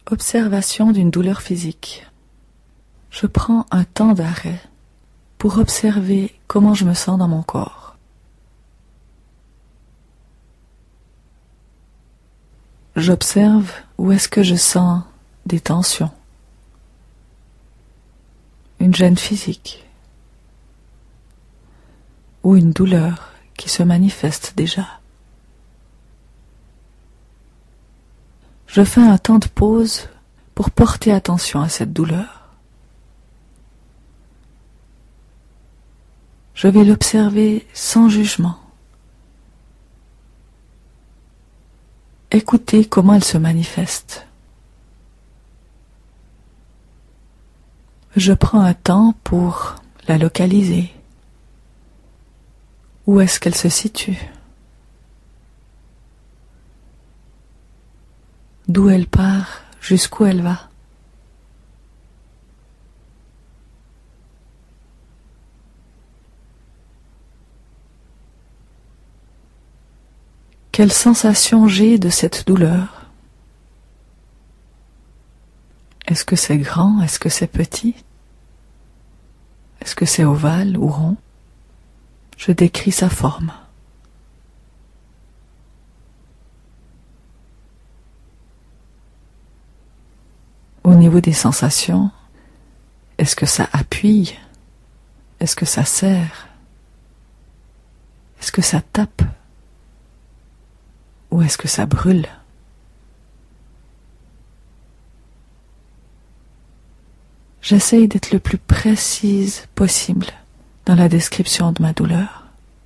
Observation d'une douleur physique. Je prends un temps d'arrêt pour observer comment je me sens dans mon corps. J'observe où est-ce que je sens des tensions, une gêne physique ou une douleur qui se manifeste déjà. Je fais un temps de pause pour porter attention à cette douleur. Je vais l'observer sans jugement. Écoutez comment elle se manifeste. Je prends un temps pour la localiser. Où est-ce qu'elle se situe? D'où elle part, jusqu'où elle va. Quelle sensation j'ai de cette douleur? Est-ce que c'est grand? Est-ce que c'est petit? Est-ce que c'est ovale ou rond? Je décris sa forme. Au niveau des sensations, est-ce que ça appuie? Est-ce que ça serre? Est-ce que ça tape? Ou est-ce que ça brûle? J'essaye d'être le plus précise possible dans la description de ma douleur.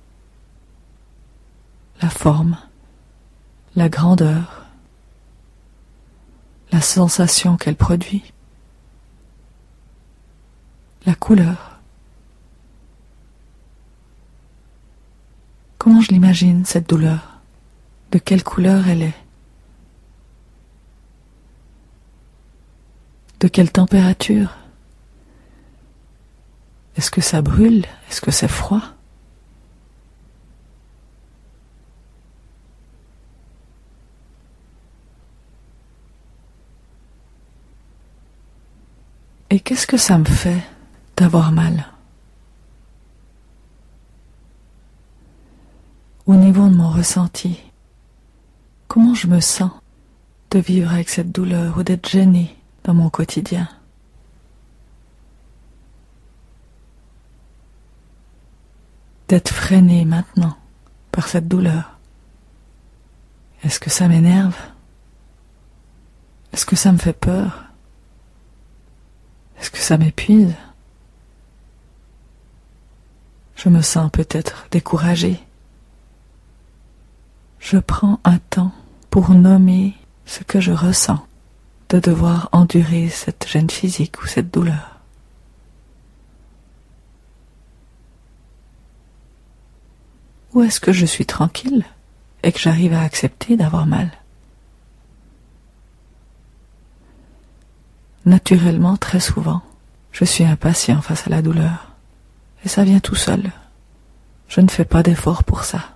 La forme, la grandeur, la sensation qu'elle produit, la couleur. Comment je l'imagine, cette douleur? De quelle couleur elle est? De quelle température? Est-ce que ça brûle? Est-ce que c'est froid? Et qu'est-ce que ça me fait d'avoir mal? Au niveau de mon ressenti, comment je me sens de vivre avec cette douleur ou d'être gênée dans mon quotidien? D'être freinée maintenant par cette douleur. Est-ce que ça m'énerve? Est-ce que ça me fait peur? Est-ce que ça m'épuise? Je me sens peut-être découragée. Je prends un temps pour nommer ce que je ressens de devoir endurer cette gêne physique ou cette douleur. Ou est-ce que je suis tranquille et que j'arrive à accepter d'avoir mal? Naturellement, très souvent, je suis impatient face à la douleur. Et ça vient tout seul. Je ne fais pas d'effort pour ça.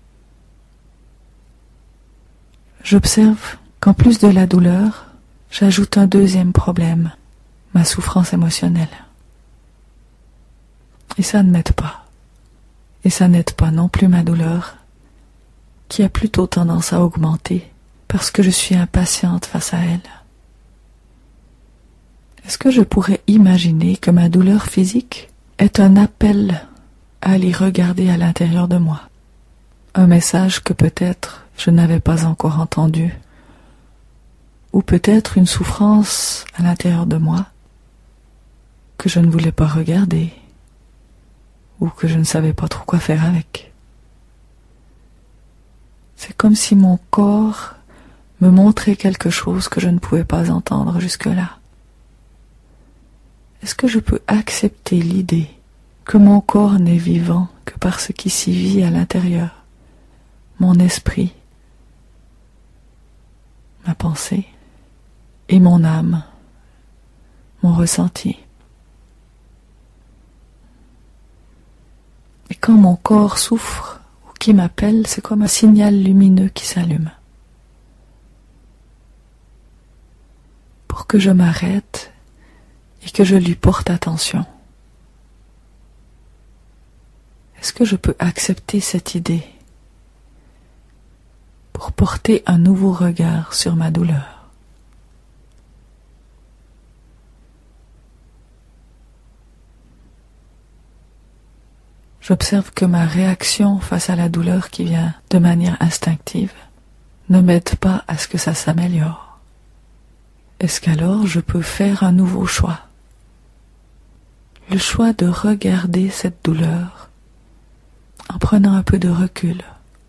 J'observe qu'en plus de la douleur, j'ajoute un deuxième problème, ma souffrance émotionnelle. Et ça ne m'aide pas. Et ça n'aide pas non plus ma douleur, qui a plutôt tendance à augmenter parce que je suis impatiente face à elle. Est-ce que je pourrais imaginer que ma douleur physique est un appel à aller regarder à l'intérieur de moi? Un message que peut-être je n'avais pas encore entendu, ou peut-être une souffrance à l'intérieur de moi que je ne voulais pas regarder, ou que je ne savais pas trop quoi faire avec. C'est comme si mon corps me montrait quelque chose que je ne pouvais pas entendre jusque-là. Est-ce que je peux accepter l'idée que mon corps n'est vivant que par ce qui s'y vit à l'intérieur, mon esprit, ma pensée et mon âme, mon ressenti? Et quand mon corps souffre ou qui m'appelle, c'est comme un signal lumineux qui s'allume. pour que je m'arrête et que je lui porte attention. Est-ce que je peux accepter cette idée pour porter un nouveau regard sur ma douleur? J'observe que ma réaction face à la douleur qui vient de manière instinctive ne m'aide pas à ce que ça s'améliore. Est-ce qu'alors je peux faire un nouveau choix? Le choix de regarder cette douleur en prenant un peu de recul,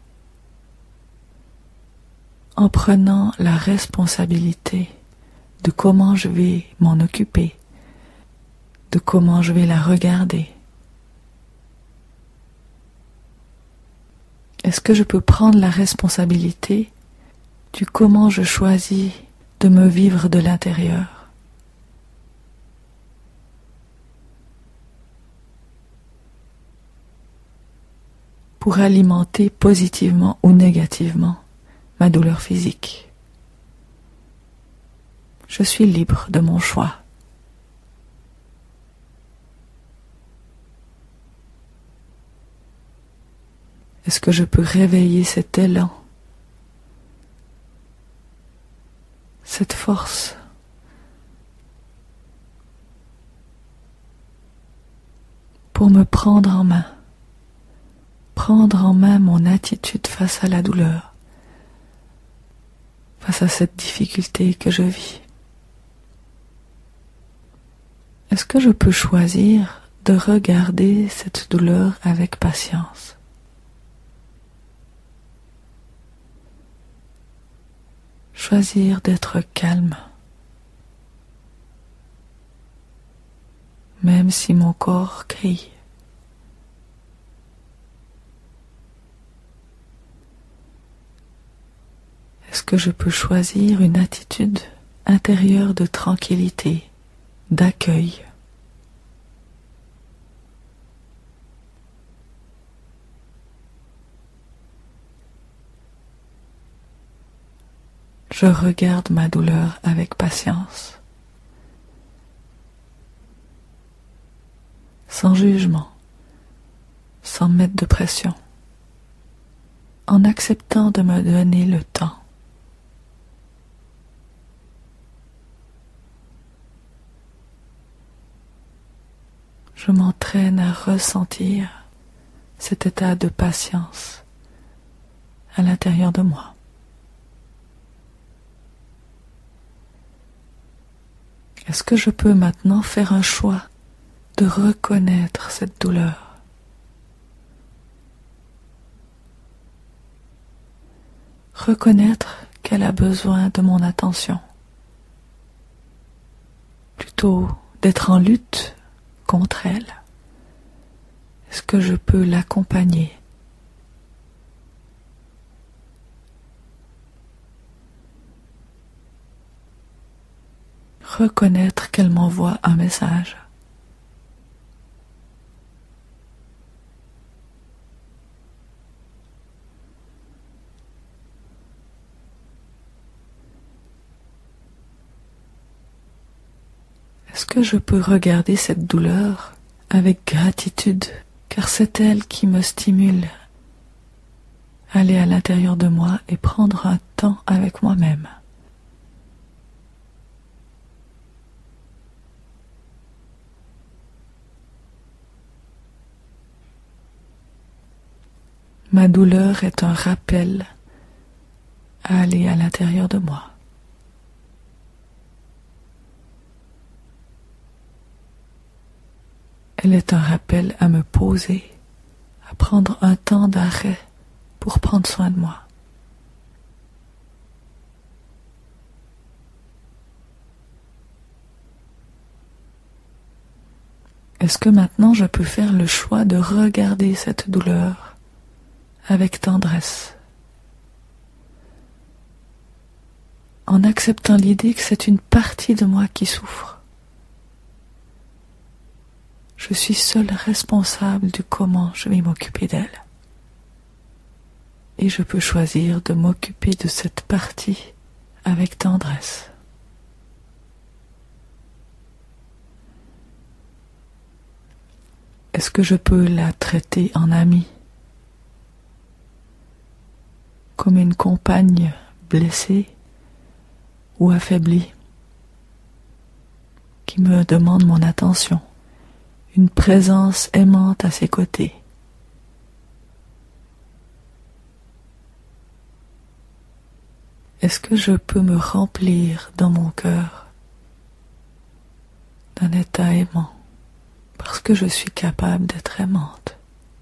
en prenant la responsabilité de comment je vais m'en occuper, de comment je vais la regarder. Est-ce que je peux prendre la responsabilité du comment je choisis de me vivre de l'intérieur? Pour alimenter positivement ou négativement ma douleur physique. Je suis libre de mon choix. Est-ce que je peux réveiller cet élan, cette force, pour me prendre en main mon attitude face à la douleur, face à cette difficulté que je vis? Est-ce que je peux choisir de regarder cette douleur avec patience? Choisir d'être calme, même si mon corps crie. Est-ce que je peux choisir une attitude intérieure de tranquillité, d'accueil? Je regarde ma douleur avec patience, sans jugement, sans mettre de pression, en acceptant de me donner le temps. Je m'entraîne à ressentir cet état de patience à l'intérieur de moi. Est-ce que je peux maintenant faire un choix de reconnaître cette douleur? Reconnaître qu'elle a besoin de mon attention, plutôt d'être en lutte contre elle. Est-ce que je peux l'accompagner? Reconnaître qu'elle m'envoie un message. Est-ce que je peux regarder cette douleur avec gratitude, car c'est elle qui me stimule à aller à l'intérieur de moi et prendre un temps avec moi-même. Ma douleur est un rappel à aller à l'intérieur de moi. Elle est un rappel à me poser, à prendre un temps d'arrêt pour prendre soin de moi. Est-ce que maintenant je peux faire le choix de regarder cette douleur avec tendresse, en acceptant l'idée que c'est une partie de moi qui souffre? Je suis seule responsable du comment je vais m'occuper d'elle. Et je peux choisir de m'occuper de cette partie avec tendresse. Est-ce que je peux la traiter en amie, comme une compagne blessée ou affaiblie, qui me demande mon attention, une présence aimante à ses côtés? Est-ce que je peux me remplir dans mon cœur d'un état aimant, parce que je suis capable d'être aimante?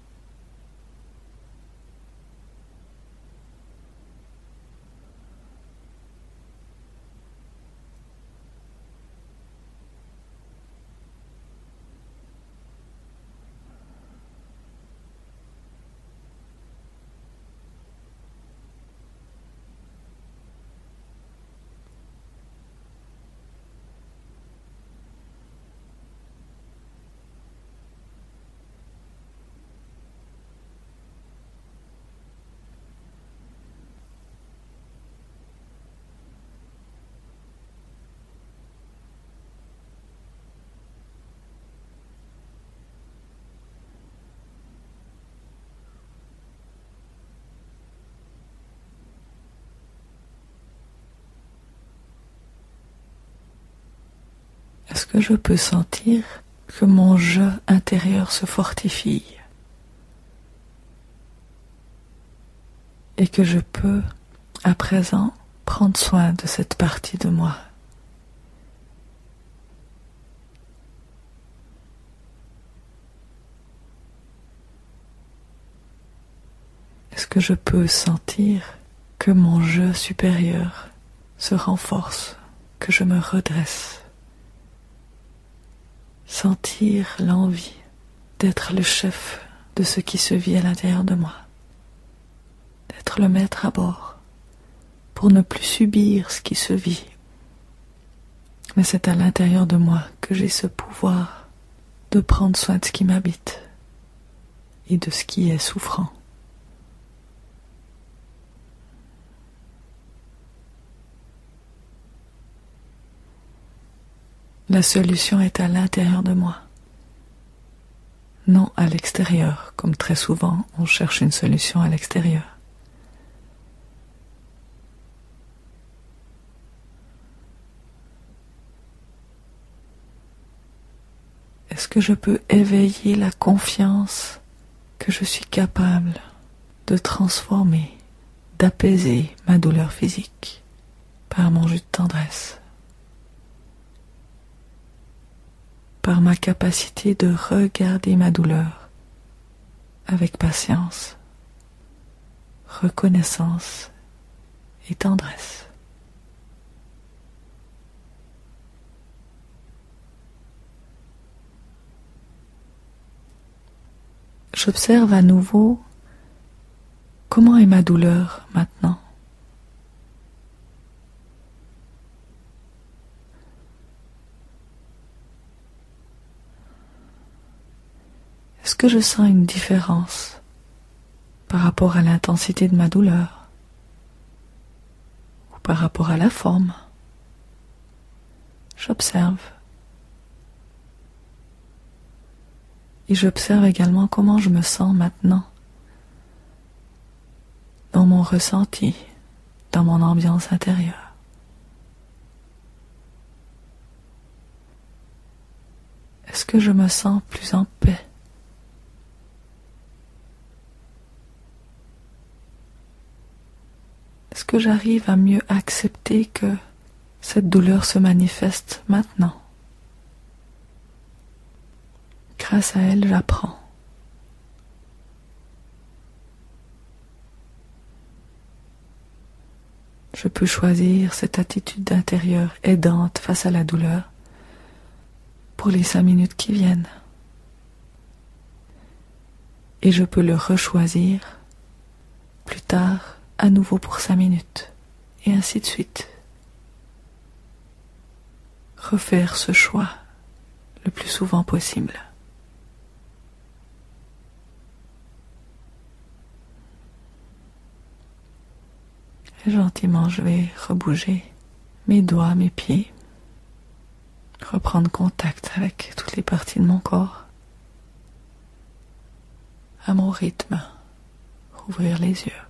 Est-ce que je peux sentir que mon je intérieur se fortifie et que je peux, à présent, prendre soin de cette partie de moi? Est-ce que je peux sentir que mon je supérieur se renforce, que je me redresse? Sentir l'envie d'être le chef de ce qui se vit à l'intérieur de moi, d'être le maître à bord, pour ne plus subir ce qui se vit. Mais c'est à l'intérieur de moi que j'ai ce pouvoir de prendre soin de ce qui m'habite et de ce qui est souffrant. La solution est à l'intérieur de moi, non à l'extérieur, comme très souvent on cherche une solution à l'extérieur. Est-ce que je peux éveiller la confiance que je suis capable de transformer, d'apaiser ma douleur physique par mon jus de tendresse, par ma capacité de regarder ma douleur avec patience, reconnaissance et tendresse? J'observe à nouveau comment est ma douleur maintenant. Est-ce que je sens une différence par rapport à l'intensité de ma douleur ou par rapport à la forme? J'observe. Et j'observe également comment je me sens maintenant, dans mon ressenti, dans mon ambiance intérieure. Est-ce que je me sens plus en paix? Est-ce que j'arrive à mieux accepter que cette douleur se manifeste maintenant? Grâce à elle, j'apprends. Je peux choisir cette attitude intérieure aidante face à la douleur pour les 5 minutes qui viennent. Et je peux le rechoisir plus tard, à nouveau pour 5 minutes, et ainsi de suite. Refaire ce choix le plus souvent possible. Et gentiment, je vais rebouger mes doigts, mes pieds, reprendre contact avec toutes les parties de mon corps. à mon rythme, ouvrir les yeux.